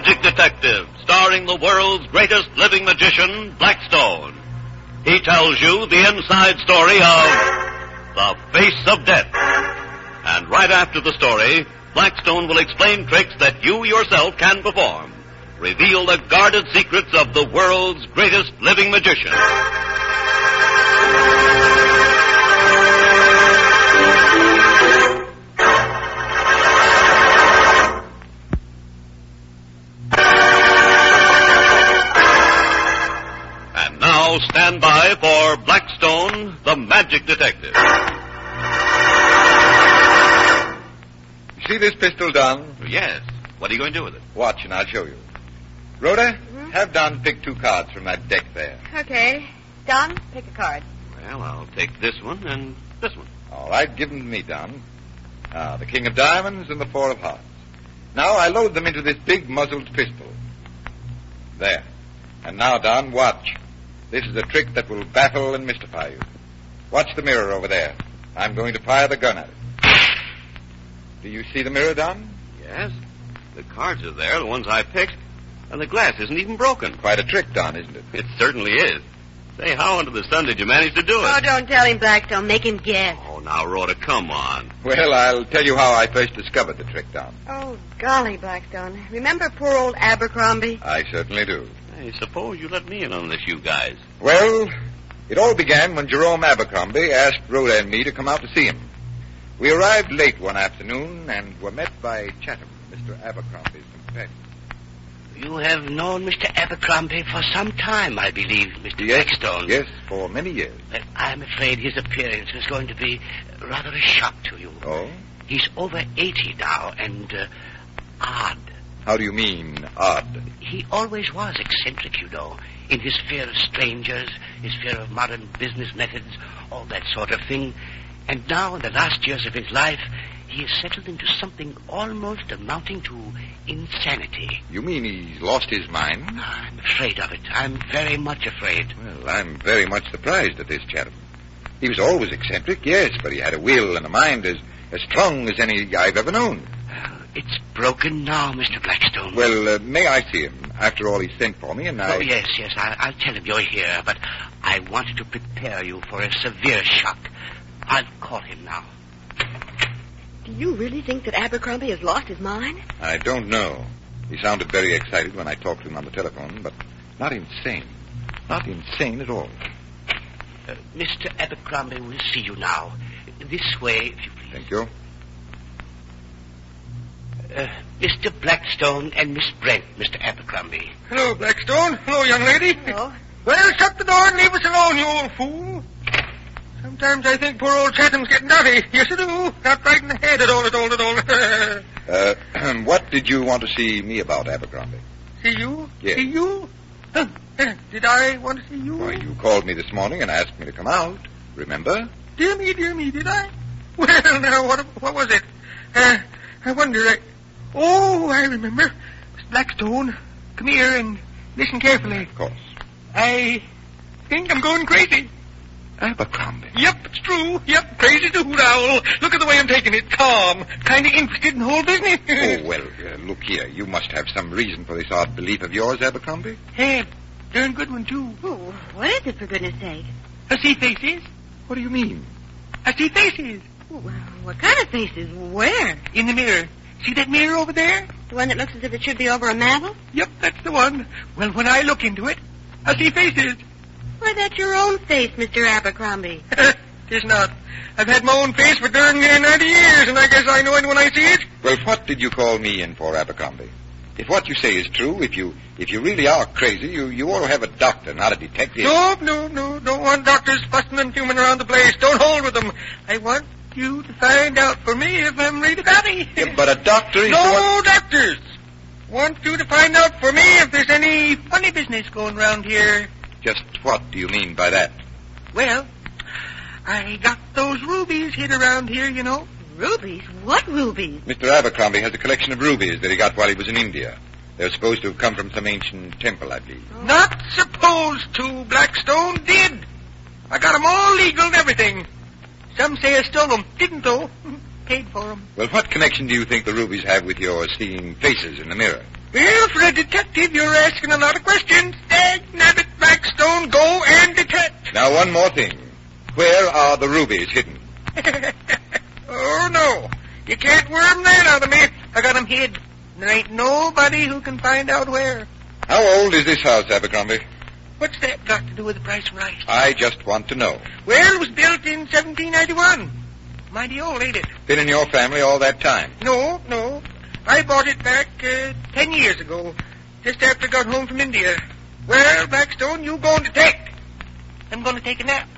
Magic Detective, starring the world's greatest living magician, Blackstone. He tells you the inside story of The Face of Death. And right after the story, Blackstone will explain tricks that you yourself can perform. Reveal the guarded secrets of the world's greatest living magician. And now stand by for Blackstone, the Magic Detective. You see this pistol, Don? Yes. What are you going to do with it? Watch and I'll show you. Rhoda, have Don pick 2 cards from that deck there. Okay. Don, pick a card. Well, I'll take this one and this one. All right, give them to me, Don. The King of Diamonds and the 4 of Hearts. Now I load them into this big muzzled pistol. There. And now, Don, watch. This is a trick that will baffle and mystify you. Watch the mirror over there. I'm going to fire the gun at it. Do you see the mirror, Don? Yes. The cards are there, the ones I picked, and the glass isn't even broken. Quite a trick, Don, isn't it? It certainly is. Say, how under the sun did you manage to do it? Oh, don't tell him, Blackstone. Make him guess. Oh, now, Rhoda, come on. Well, I'll tell you how I first discovered the trick, Don. Oh, golly, Blackstone. Remember poor old Abercrombie? I certainly do. I suppose you let me in on this, you guys. Well, it all began when Jerome Abercrombie asked Rhoda and me to come out to see him. We arrived late one afternoon and were met by Chatham, Mr. Abercrombie's companion. You have known Mr. Abercrombie for some time, I believe, Mr. Blackstone. Yes, for many years. Well, I'm afraid his appearance is going to be rather a shock to you. Oh? He's over 80 now and odd. How do you mean, odd? He always was eccentric, you know, in his fear of strangers, his fear of modern business methods, all that sort of thing. And now, in the last years of his life, he has settled into something almost amounting to insanity. You mean he's lost his mind? I'm afraid of it. I'm very much afraid. Well, I'm very much surprised at this, Chatham. He was always eccentric, yes, but he had a will and a mind as strong as any I've ever known. It's broken now, Mr. Blackstone. Well, may I see him? After all, he sent for me, and I... Oh, yes. I'll tell him you're here, but I wanted to prepare you for a severe shock. I'll call him now. Do you really think that Abercrombie has lost his mind? I don't know. He sounded very excited when I talked to him on the telephone, but not insane. Not insane at all. Mr. Abercrombie will see you now. This way, if you please. Thank you. Mr. Blackstone and Miss Brent, Mr. Abercrombie. Hello, Blackstone. Hello, young lady. Hello. Well, shut the door and leave us alone, you old fool. Sometimes I think poor old Chatham's getting naughty. Yes, I do. Not right in the head at all. What did you want to see me about, Abercrombie? See you? Yes. See you? Did I want to see you? Why, you called me this morning and asked me to come out. Remember? Dear me, did I? Well, now, what was it? I wonder, I remember. Miss Blackstone, come here and listen carefully. Of course. I think I'm going crazy. Abercrombie. Yep, it's true. Yep, crazy dude owl. Look at the way I'm taking it. Calm. Kind of interested in the whole business. Oh, well, look here. You must have some reason for this odd belief of yours, Abercrombie. Hey, darn good one, too. Oh, what is it, for goodness sake? I see faces. What do you mean? I see faces. Well, what kind of faces? Where? In the mirror. See that mirror over there? The one that looks as if it should be over a mantel? Yep, that's the one. Well, when I look into it, I see faces. Why, that's your own face, Mr. Abercrombie. It's not. I've had my own face for darn near 90 years, and I guess I know it when I see it. Well, what did you call me in for, Abercrombie? If what you say is true, if you really are crazy, you ought to have a doctor, not a detective. No. Don't want doctors fussing and fuming around the place. Don't hold with them. I want you to find out for me if I'm really batty. Yeah, but a doctor is... No doctors. Want you to find out for me if there's any funny business going around here. Just what do you mean by that? Well, I got those rubies hid around here, you know. Rubies? What rubies? Mr. Abercrombie has a collection of rubies that he got while he was in India. They're supposed to have come from some ancient temple, I believe. Oh. Not supposed to. Blackstone did. I got 'em all legal and everything. Some say I stole 'em. Didn't, though. Paid for 'em. Well, what connection do you think the rubies have with your seeing faces in the mirror? Well, for a detective, you're asking a lot of questions. Dag-nabbit, Blackstone, go and detect. Now, one more thing. Where are the rubies hidden? Oh, no. You can't worm that out of me. I got 'em hid. There ain't nobody who can find out where. How old is this house, Abercrombie? What's that got to do with the price of rice? I just want to know. Well, it was built in 1791. Mighty old, ain't it? Been in your family all that time? No. I bought it back 10 years ago, just after I got home from India. Well, Blackstone, you go and detect. I'm going to take a nap.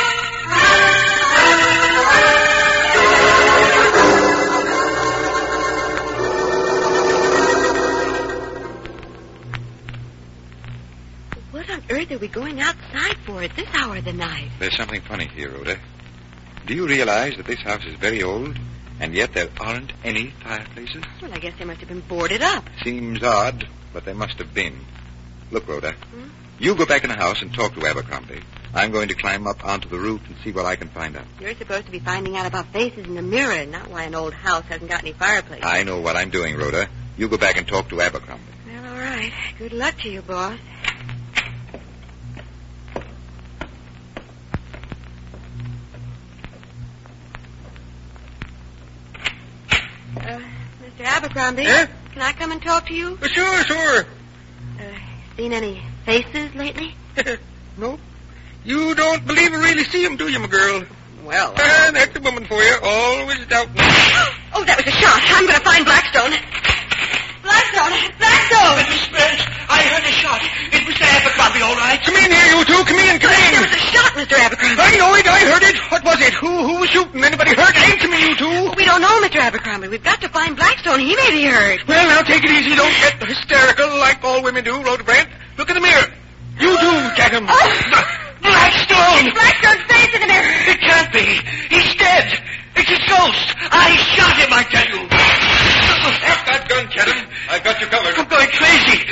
What on earth are we going outside for at this hour of the night? There's something funny here, Rhoda. Do you realize that this house is very old, and yet there aren't any fireplaces? Well, I guess they must have been boarded up. Seems odd, but there must have been. Look, Rhoda, you go back in the house and talk to Abercrombie. I'm going to climb up onto the roof and see what I can find out. You're supposed to be finding out about faces in the mirror, not why an old house hasn't got any fireplace. I know what I'm doing, Rhoda. You go back and talk to Abercrombie. Well, all right. Good luck to you, boss. Mr. Abercrombie? Yeah? Can I come and talk to you? Sure. Seen any faces lately? No. You don't believe I really see 'em, do you, my girl? Well, That's a woman for you. Always doubting. Oh, that was a shot. I'm going to find Blackstone. Blackstone! Miss Spence, I heard a shot. It was Abercrombie, all right. Come in here, you two. Come in. There was a shot, Mr. Abercrombie. I know it. I heard it. What was it? Who was shooting? Anybody hurt? Answer me, you two. We don't know, Mr. Abercrombie. We've got to find Blackstone. He may be hurt. Well, now, take it easy. Don't get hysterical like all women do, Rhoda Brant. Look in the mirror. You do, Chatham. Blackstone! It's Blackstone's face in the mirror. It can't be. He's dead. It's his ghost. I shot him, I tell you. Drop that gun, Chatham. I've got you covered. I'm going crazy.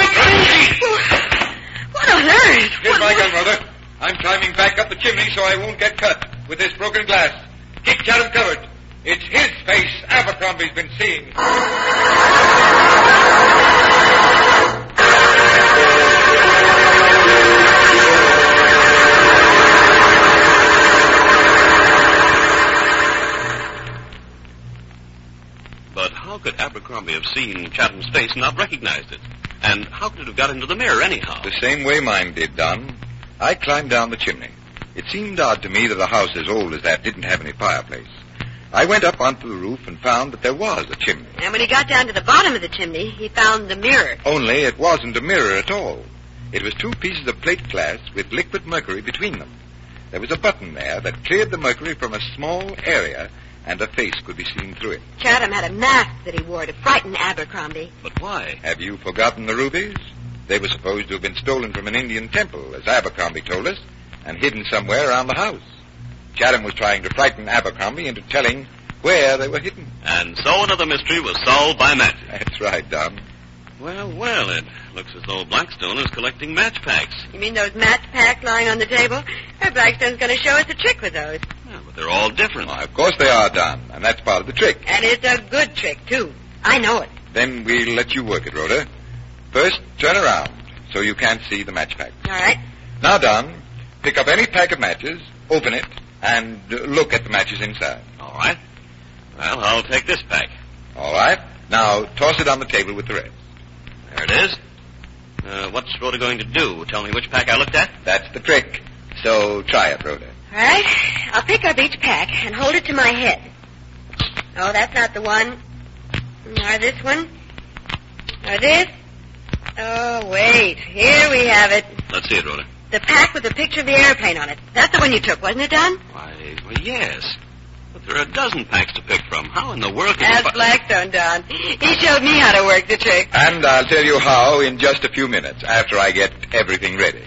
What on earth? Here's my gun, Rhoda. I'm climbing back up the chimney so I won't get cut with this broken glass. Keep Chatham covered. It's his face Abercrombie's been seeing. But how could Abercrombie have seen Chatham's face and not recognized it? And how could it have got into the mirror anyhow? The same way mine did, Don. I climbed down the chimney. It seemed odd to me that a house as old as that didn't have any fireplace. I went up onto the roof and found that there was a chimney. And when he got down to the bottom of the chimney, he found the mirror. Only it wasn't a mirror at all. It was two pieces of plate glass with liquid mercury between them. There was a button there that cleared the mercury from a small area, and a face could be seen through it. Chatham had a mask that he wore to frighten Abercrombie. But why? Have you forgotten the rubies? They were supposed to have been stolen from an Indian temple, as Abercrombie told us, and hidden somewhere around the house. Chatham was trying to frighten Abercrombie into telling where they were hidden. And so another mystery was solved by magic. That's right, Don. Well, it looks as though Blackstone is collecting match packs. You mean those match packs lying on the table? Blackstone's going to show us a trick with those. Yeah, but they're all different. Why, of course they are, Don, and that's part of the trick. And it's a good trick, too. I know it. Then we'll let you work it, Rhoda. First, turn around so you can't see the match pack. All right. Now, Don, pick up any pack of matches, open it, and look at the matches inside. All right. Well, I'll take this pack. All right. Now, toss it on the table with the rest. There it is. What's Rhoda going to do? Tell me which pack I looked at? That's the trick. So try it, Rhoda. All right. I'll pick up each pack and hold it to my head. Oh, that's not the one. Or this one. Or this. Oh, wait. Here we have it. Let's see it, Rhoda. The pack with the picture of the airplane on it. That's the one you took, wasn't it, Don? Why, yes. But there are a dozen packs to pick from. How in the world can That's Blackstone, Don. He showed me how to work the trick. And I'll tell you how in just a few minutes, after I get everything ready.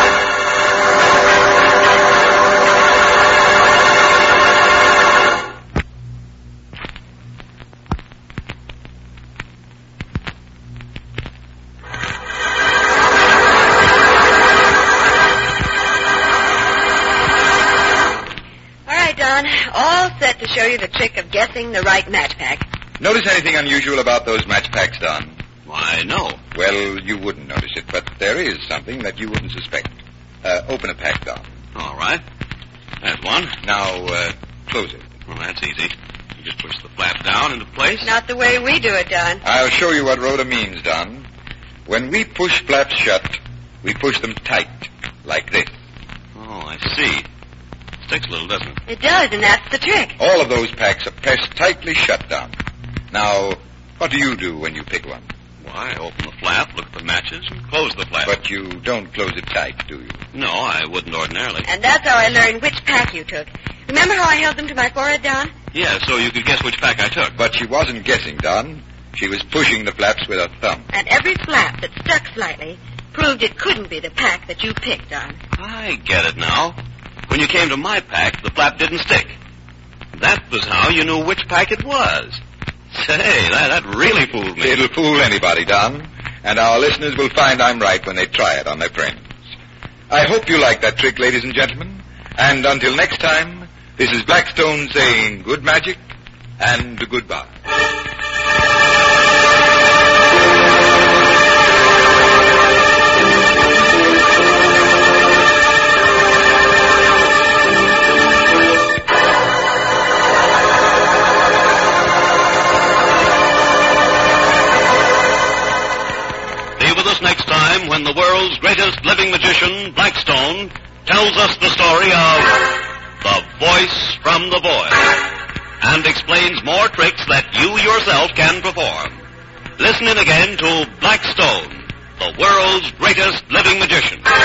All set to show you the trick of guessing the right match pack. Notice anything unusual about those match packs, Don? Why, no. Well, you wouldn't notice it, but there is something that you wouldn't suspect. Open a pack, Don. All right. There's one. Now, close it. Well, that's easy. You just push the flap down into place. Not the way we do it, Don. I'll show you what Rhoda means, Don. When we push flaps shut, we push them tight, like this. Oh, I see. Sticks a little, doesn't it? It does, and that's the trick. All of those packs are pressed tightly shut, Don. Now, what do you do when you pick one? Why, I open the flap, look at the matches, and close the flap. But you don't close it tight, do you? No, I wouldn't ordinarily. And that's how I learned which pack you took. Remember how I held them to my forehead, Don? Yeah, so you could guess which pack I took. But she wasn't guessing, Don. She was pushing the flaps with her thumb. And every flap that stuck slightly proved it couldn't be the pack that you picked, Don. I get it now. When you came to my pack, the flap didn't stick. That was how you knew which pack it was. Say, that really fooled me. It'll fool anybody, Don. And our listeners will find I'm right when they try it on their friends. I hope you like that trick, ladies and gentlemen. And until next time, this is Blackstone saying good magic and goodbye. Next time when the world's greatest living magician, Blackstone, tells us the story of The Voice from the Void and explains more tricks that you yourself can perform. Listen in again to Blackstone, the world's greatest living magician.